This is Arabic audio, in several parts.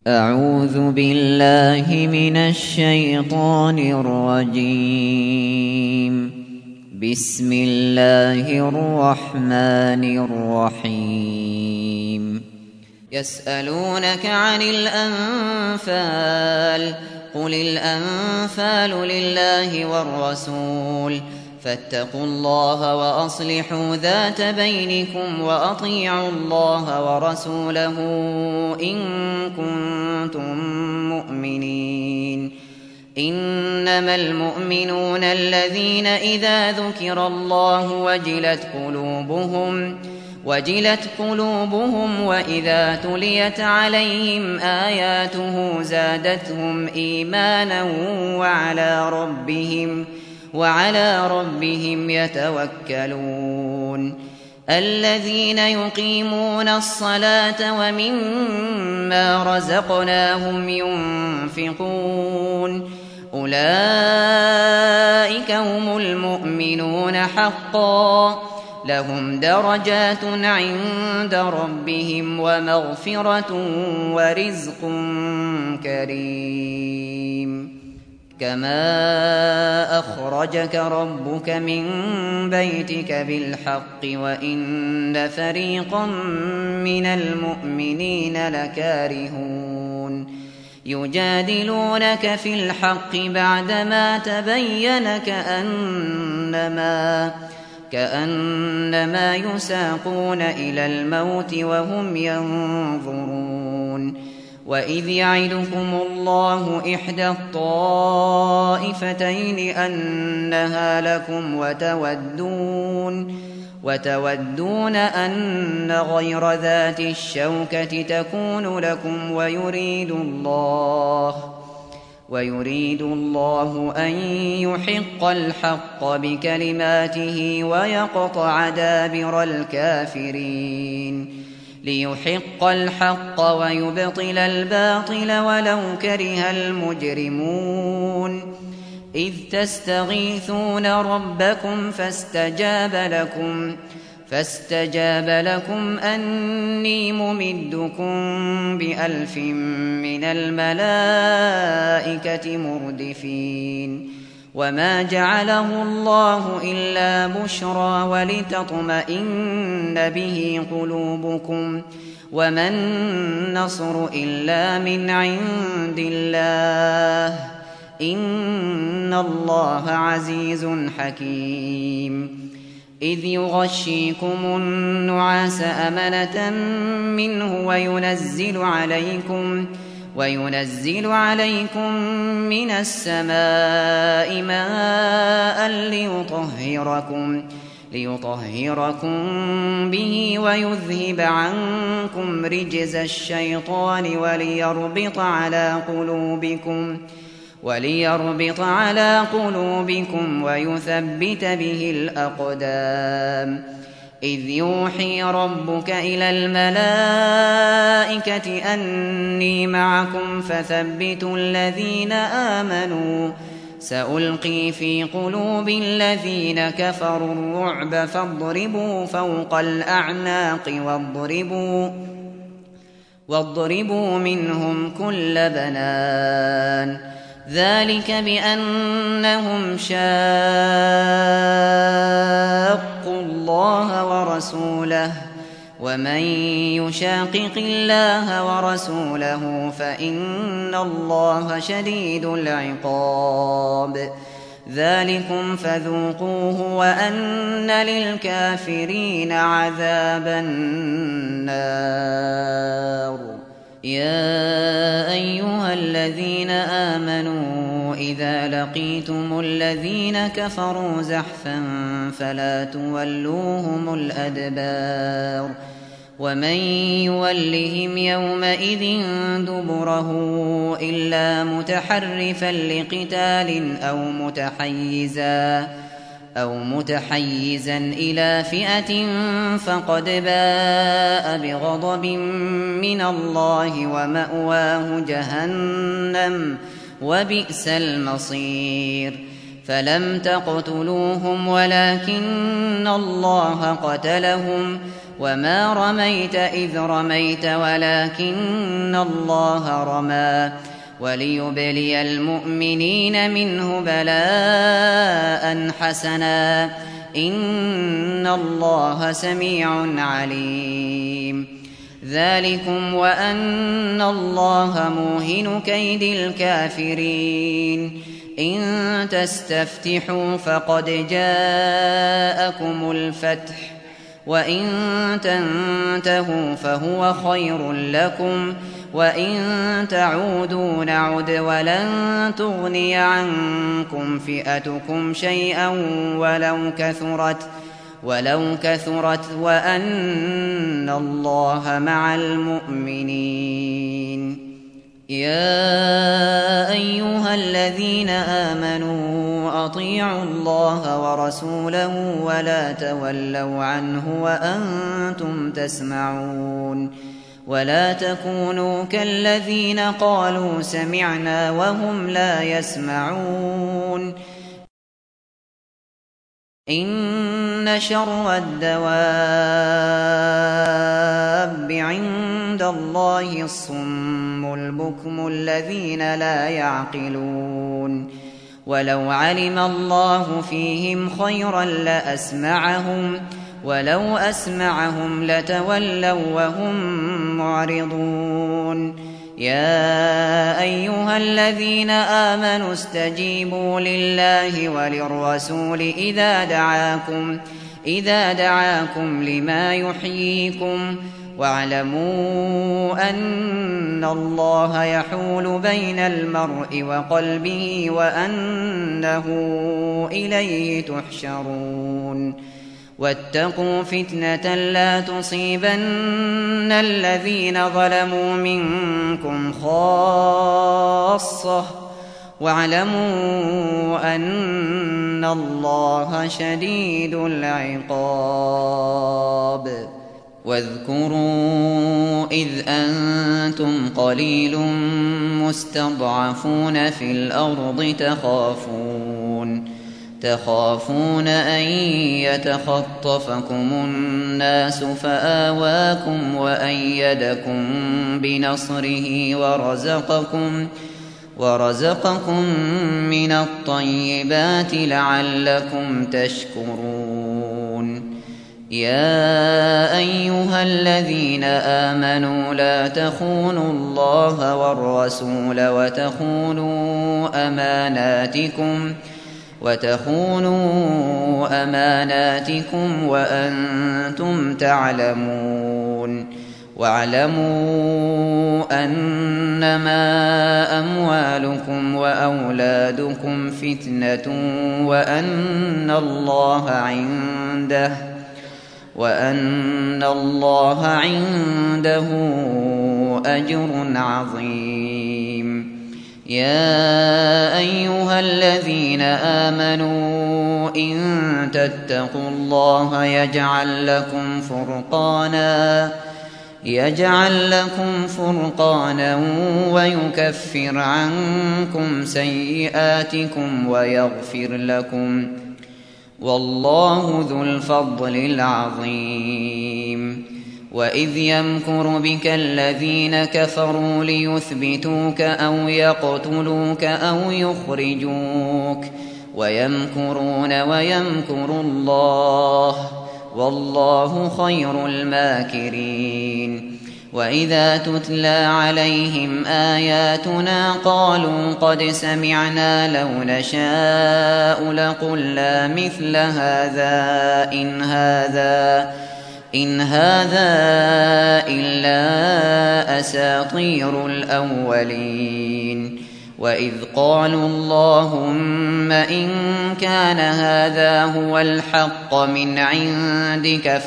أعوذ بالله من الشيطان الرجيم. بسم الله الرحمن الرحيم. يسألونك عن الأنفال قل الأنفال لله والرسول فاتقوا الله وأصلحوا ذات بينكم وأطيعوا الله ورسوله إن كنتم مؤمنين. إنما المؤمنون الذين إذا ذكر الله وجلت قلوبهم وإذا تليت عليهم آياته زادتهم إيمانا وعلى ربهم يتوكلون. الذين يقيمون الصلاة ومما رزقناهم ينفقون أولئك هم المؤمنون حقا لهم درجات عند ربهم ومغفرة ورزق كريم. كما أخرجك ربك من بيتك بالحق وإن فريقا من المؤمنين لكارهون يجادلونك في الحق بعدما تبين كأنما يساقون إلى الموت وهم ينظرون. وإذ يعدكم الله إحدى الطائفتين أنها لكم وتودون أن غير ذات الشوكة تكون لكم ويريد الله أن يحق الحق بكلماته ويقطع دابر الكافرين ليحق الحق ويبطل الباطل ولو كره المجرمون. إذ تستغيثون ربكم فاستجاب لكم أني ممدكم ب1000 من الملائكة مردفين. وما جعله الله إلا بشرى ولتطمئن به قلوبكم وما النصر إلا من عند الله إن الله عزيز حكيم. إذ يغشيكم النعاس أمنة منه وينزل عليكم من السماء ماء ليطهركم به ويذهب عنكم رجز الشيطان وليربط على قلوبكم ويثبت به الأقدام. إذ يوحي ربك إلى الملائكة أني معكم فثبتوا الذين آمنوا سألقي في قلوب الذين كفروا الرعب فاضربوا فوق الأعناق واضربوا منهم كل بنان. ذلك بأنهم شاقوا الله ورسوله ومن يشاقق الله ورسوله فإن الله شديد العقاب. ذلكم فذوقوه وأن للكافرين عذاب النار. يا أيها الذين آمنوا إذا لقيتم الذين كفروا زحفا فلا تولوهم الأدبار. ومن يولهم يومئذ دبره إلا متحرفا لقتال أو متحيزا إلى فئة فقد باء بغضب من الله ومأواه جهنم وبئس المصير. فلم تقتلوهم ولكن الله قتلهم وما رميت إذ رميت ولكن الله رمى وليبلي المؤمنين منه بلاء حسنا إن الله سميع عليم ذلكم وأن الله موهن كيد الكافرين إن تستفتحوا فقد جاءكم الفتح وإن تنتهوا فهو خير لكم وإن تعودوا نعد ولن تغني عنكم فئتكم شيئا ولو كثرت وأن الله مع المؤمنين يا أيها الذين آمنوا أطيعوا الله ورسوله ولا تولوا عنه وأنتم تسمعون ولا تكونوا كالذين قالوا سمعنا وهم لا يسمعون إن شر الدواب عند الله الصم البكم الذين لا يعقلون ولو علم الله فيهم خيرا لأسمعهم ولو أسمعهم لتولوا وهم معرضون يا أيها الذين آمنوا استجيبوا لله وللرسول إذا دعاكم لما يحييكم واعلموا أن الله يحول بين المرء وقلبه وأنه إليه تحشرون واتقوا فتنة لا تصيبن الذين ظلموا منكم خاصة واعلموا أن الله شديد العقاب واذكروا إذ أنتم قليل مستضعفون في الأرض تخافون أن يتخطفكم الناس فآواكم وأيدكم بنصره ورزقكم من الطيبات لعلكم تشكرون يا أيها الذين آمنوا لا تخونوا الله والرسول وتخونوا أماناتكم وأنتم تعلمون واعلموا أنما أموالكم وأولادكم فتنة وأن الله عنده أجر عظيم يا أيها الذين آمنوا إن تتقوا الله يجعل لكم فرقانا ويكفر عنكم سيئاتكم ويغفر لكم والله ذو الفضل العظيم وإذ يمكر بك الذين كفروا ليثبتوك أو يقتلوك أو يخرجوك ويمكرون ويمكر الله والله خير الماكرين وإذا تتلى عليهم آياتنا قالوا قد سمعنا لو نشاء لقلنا مثل هذا إن هذا إلا أساطير الأولين وإذ قالوا اللهم إن كان هذا هو الحق من عندك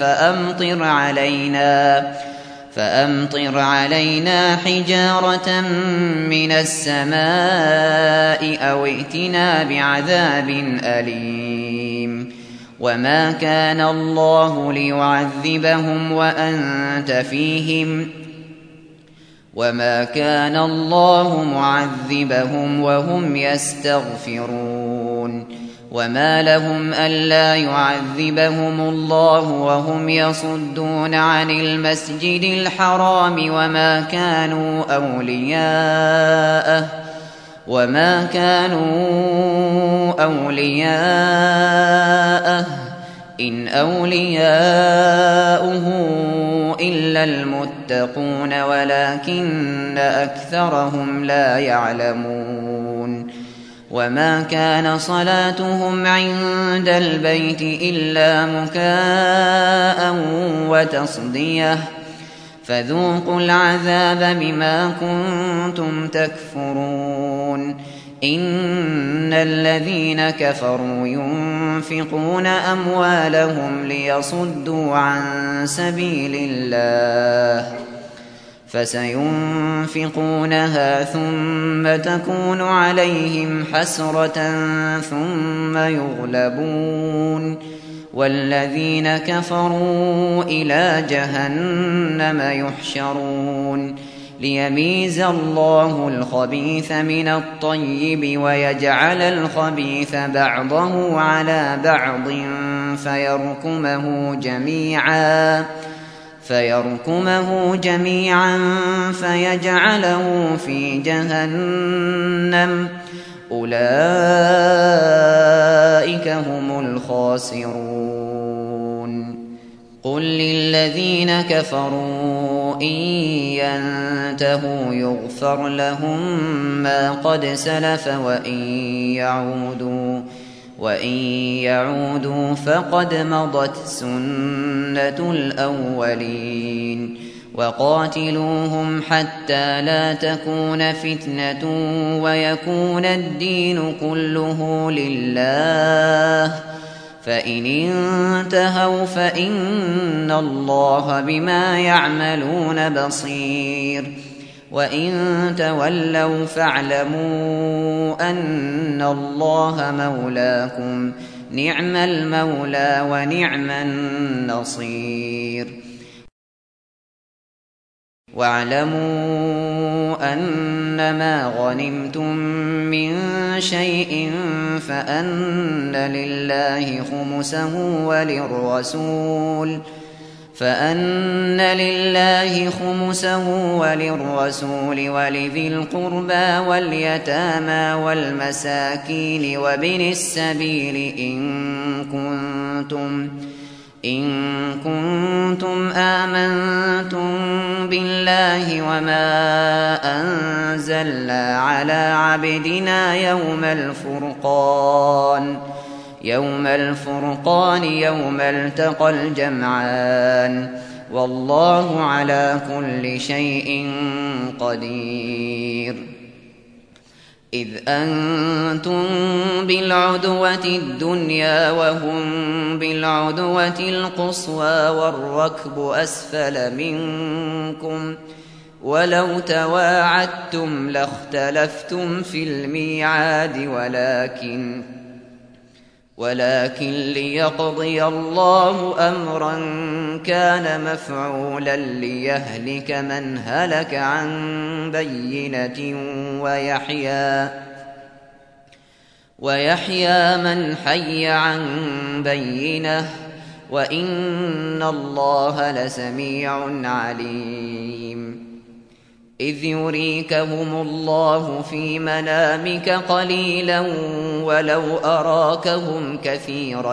فأمطر علينا حجارة من السماء أو ائتنا بعذاب أليم وما كان الله ليعذبهم وأنت فيهم وما كان الله معذبهم وهم يستغفرون وما لهم ألا يعذبهم الله وهم يصدون عن المسجد الحرام وما كانوا أولياءه إن أولياؤه إلا المتقون ولكن أكثرهم لا يعلمون وما كان صلاتهم عند البيت إلا مكاء وتصدية فذوقوا العذاب بما كنتم تكفرون إن الذين كفروا ينفقون أموالهم ليصدوا عن سبيل الله فسينفقونها ثم تكون عليهم حسرة ثم يغلبون والذين كفروا إلى جهنم يحشرون ليميز الله الخبيث من الطيب ويجعل الخبيث بعضه على بعض فيركمه جميعا فيجعله في جهنم أولئك هم الخاسرون قل للذين كفروا إن ينتهوا يغفر لهم ما قد سلف وإن يعودوا فقد مضت سنة الأولين وقاتلوهم حتى لا تكون فتنة ويكون الدين كله لله فإن انتهوا فإن الله بما يعملون بصير وإن تولوا فاعلموا أن الله مولاكم نعم المولى ونعم النصير واعلموا أنما غنمتم من شيء فأن لله خمسه وللرسول ولذي القربى واليتامى والمساكين وابن السبيل إن كنتم آمنتم بالله وما أنزلنا على عبدنا يوم الفرقان يوم التقى الجمعان والله على كل شيء قدير إذ أنتم بالعدوة الدنيا وهم بالعدوة القصوى والركب أسفل منكم ولو تواعدتم لاختلفتم في الميعاد ولكن ليقضي الله أمرا كان مفعولا ليهلك من هلك عن بينة ويحيى من حي عن بينة وإن الله لسميع عليم إذ يريكهم الله في منامك قليلا ولو أراكهم كثيرا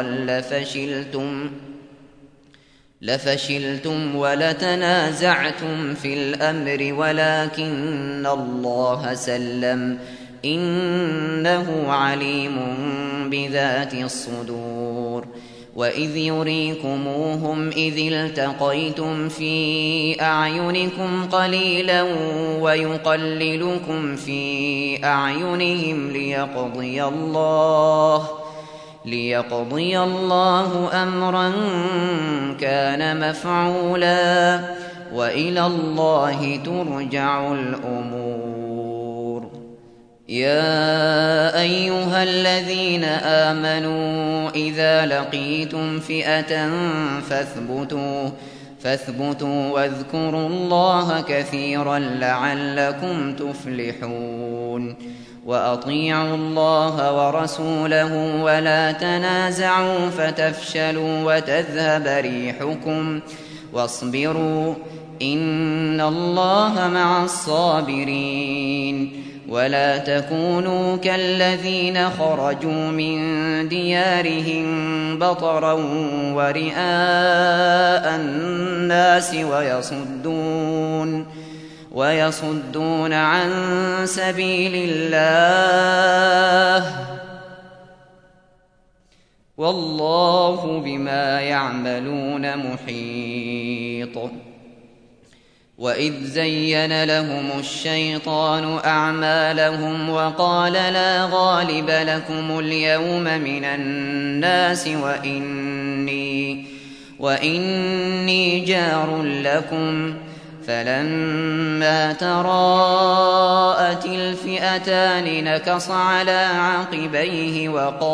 لفشلتم ولتنازعتم في الأمر ولكن الله سلم إنه عليم بذات الصدور وإذ يريكموهم إذ التقيتم في أعينكم قليلا ويقللكم في أعينهم ليقضي الله أمرا كان مفعولا وإلى الله ترجع الأمور يا أيها الذين آمنوا إذا لقيتم فئة فاثبتوا واذكروا الله كثيرا لعلكم تفلحون وأطيعوا الله ورسوله ولا تنازعوا فتفشلوا وتذهب ريحكم واصبروا إن الله مع الصابرين. ولا تكونوا كالذين خرجوا من ديارهم بطرا ورئاء الناس ويصدون عن سبيل الله والله بما يعملون محيط. وإذ زين لهم الشيطان أعمالهم وقال لا غالب لكم اليوم من الناس وإني جار لكم فلما تراءت الفئتان نكص على عقبيه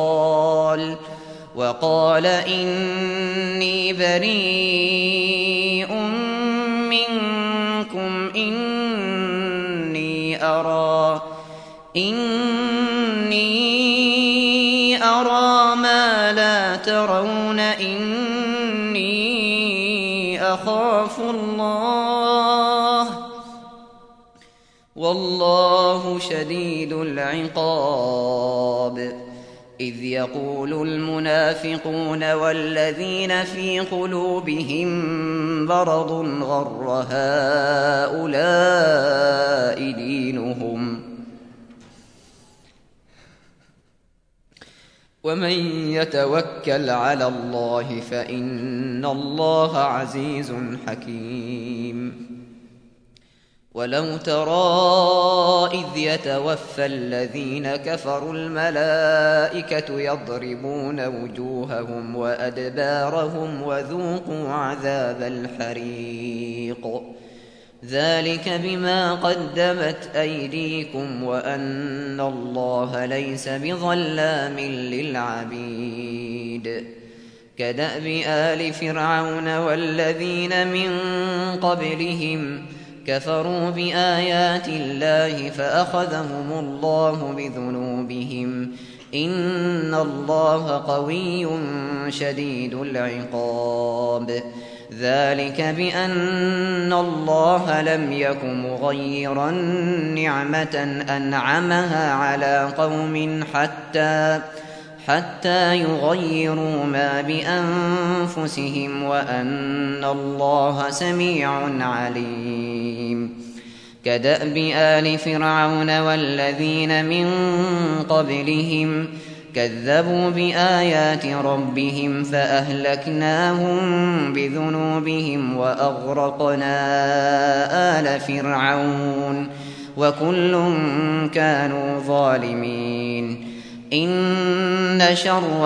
وقال إني بريء منكم إني أرى ما لا ترون إني أخاف الله والله شديد العقاب. إذ يقول المنافقون والذين في قلوبهم مرض غر هؤلاء دينهم ومن يتوكل على الله فإن الله عزيز حكيم. ولو ترى إذ يتوفى الذين كفروا الملائكة يضربون وجوههم وأدبارهم وذوقوا عذاب الحريق ذلك بما قدمت أيديكم وأن الله ليس بظلام للعبيد. كدأب آل فرعون والذين من قبلهم كفروا بآيات الله فأخذهم الله بذنوبهم إن الله قوي شديد العقاب. ذلك بأن الله لم يك مغيرا نعمة أنعمها على قوم حتى يغيروا ما بأنفسهم وأن الله سميع عليم. كدأب آل فرعون والذين من قبلهم كذبوا بآيات ربهم فأهلكناهم بذنوبهم وأغرقنا آل فرعون وكل كانوا ظالمين. إن شر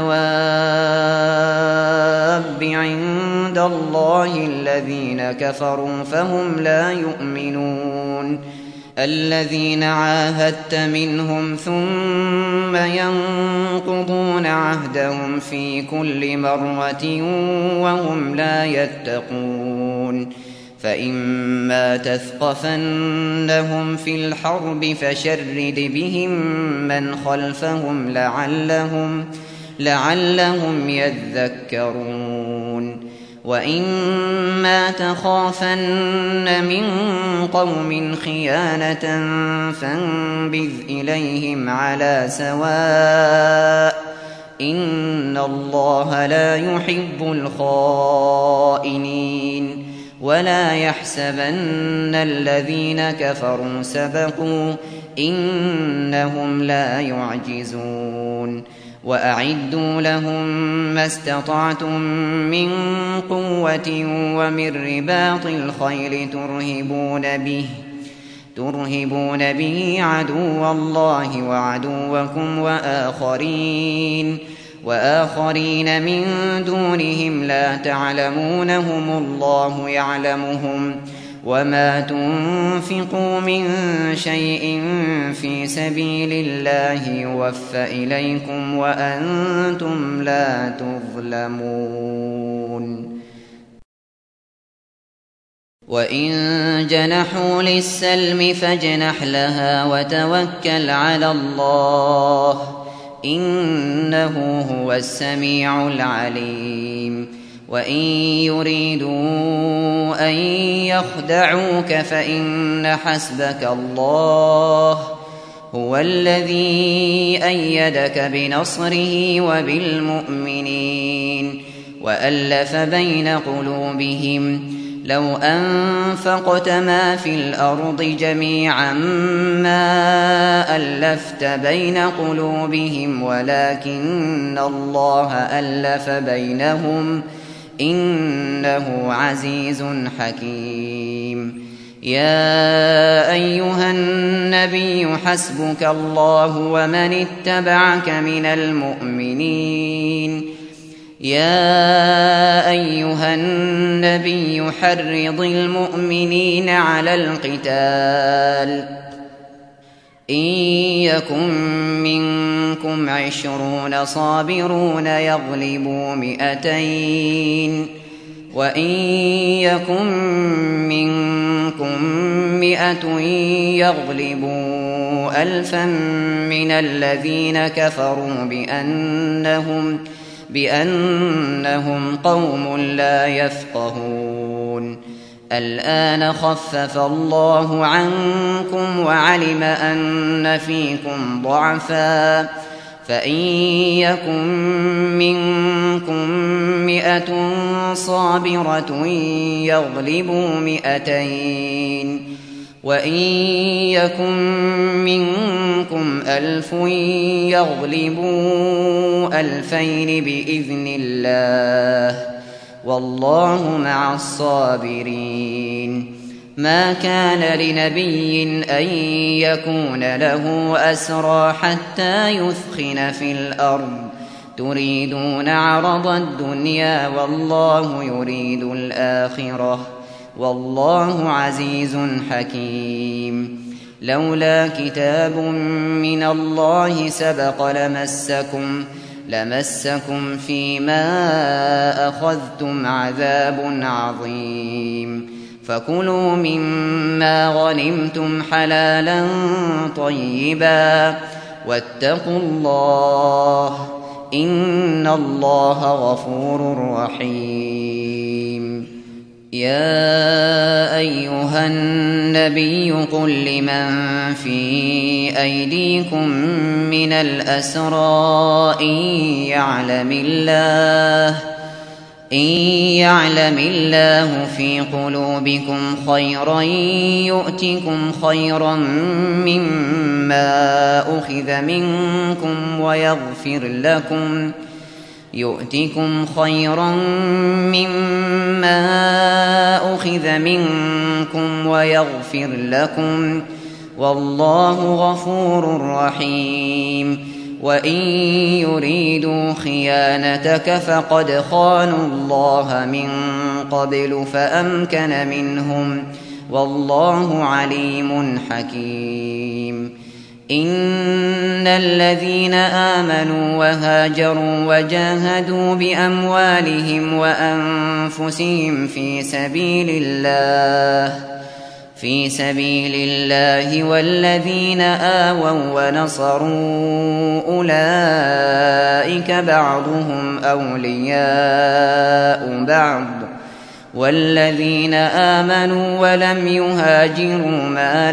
الدواب عند الله الذين كفروا فهم لا يؤمنون. الذين عاهدت منهم ثم ينقضون عهدهم في كل مرة وهم لا يتقون. فإما تثقفنهم في الحرب فشرد بهم من خلفهم لعلهم يذكرون. وإما تخافن من قوم خيانة فانبذ إليهم على سواء إن الله لا يحب الخائنين. ولا يحسبن الذين كفروا سبقوا إنهم لا يعجزون. وأعدوا لهم ما استطعتم من قوة ومن رباط الخيل ترهبون به عدو الله وعدوكم وآخرين من دونهم لا تعلمونهم الله يعلمهم. وما تنفقوا من شيء في سبيل الله يوفى إليكم وأنتم لا تظلمون. وإن جنحوا للسلم فاجنح لها وتوكل على الله إنه هو السميع العليم وإن يريدوا أن يخدعوك فإن حسبك الله هو الذي أيدك بنصره وبالمؤمنين وألف بين قلوبهم لو أنفقت ما في الأرض جميعا ما ألفت بين قلوبهم ولكن الله ألف بينهم إنه عزيز حكيم يا أيها النبي حسبك الله ومن اتبعك من المؤمنين يا أيها النبي حرض المؤمنين على القتال إن يكن منكم 20 صابرون يغلبوا 200 وإن يكن منكم 100 يغلبوا 1000 من الذين كفروا بأنهم قوم لا يفقهون الآن خفف الله عنكم وعلم أن فيكم ضعفا فإن يكن منكم 100 صابرة يغلبوا 200 وإن يكن منكم 1000 يغلبوا 2000 بإذن الله والله مع الصابرين ما كان لنبي أن يكون له أسرى حتى يثخن في الأرض تريدون عرض الدنيا والله يريد الآخرة والله عزيز حكيم لولا كتاب من الله سبق لمسكم فيما أخذتم عذاب عظيم فكلوا مما غنمتم حلالا طيبا واتقوا الله إن الله غفور رحيم يا أيها النبي قل لمن في أيديكم من الأسرى إن يعلم الله في قلوبكم خيرا يؤتكم خيرا مما أخذ منكم ويغفر لكم والله غفور رحيم وإن يريدوا خيانتك فقد خانوا الله من قبل فأمكن منهم والله عليم حكيم إن الذين آمنوا وهاجروا وجاهدوا بأموالهم وأنفسهم في سبيل الله والذين آووا ونصروا أولئك بعضهم أولياء بعض والذين آمنوا ولم يهاجروا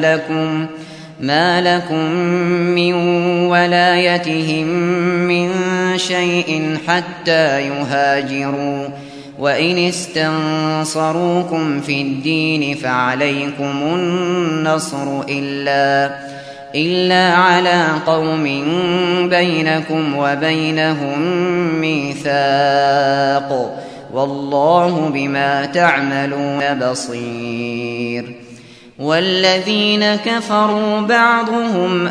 ما لكم من ولايتهم من شيء حتى يهاجروا وإن استنصروكم في الدين فعليكم النصر إلا على قوم بينكم وبينهم ميثاق والله بما تعملون بصير والذين كفروا بعضهم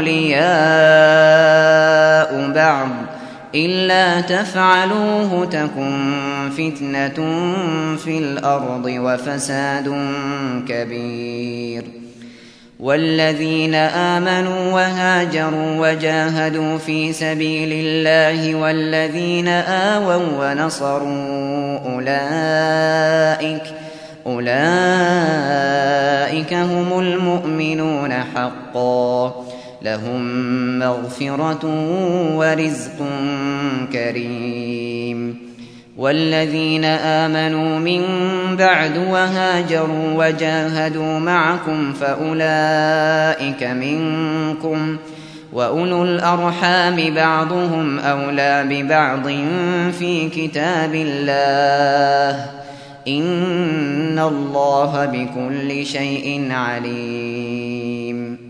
أولياء بعض إلا تفعلوه تكن فتنة في الأرض وفساد كبير والذين آمنوا وهاجروا وجاهدوا في سبيل الله والذين آووا ونصروا أولئك هم المؤمنون حقا لهم مغفرة ورزق كريم. والذين آمنوا من بعد وهاجروا وجاهدوا معكم فأولئك منكم، وأولو الأرحام بعضهم أولى ببعض في كتاب الله إن الله بكل شيء عليم.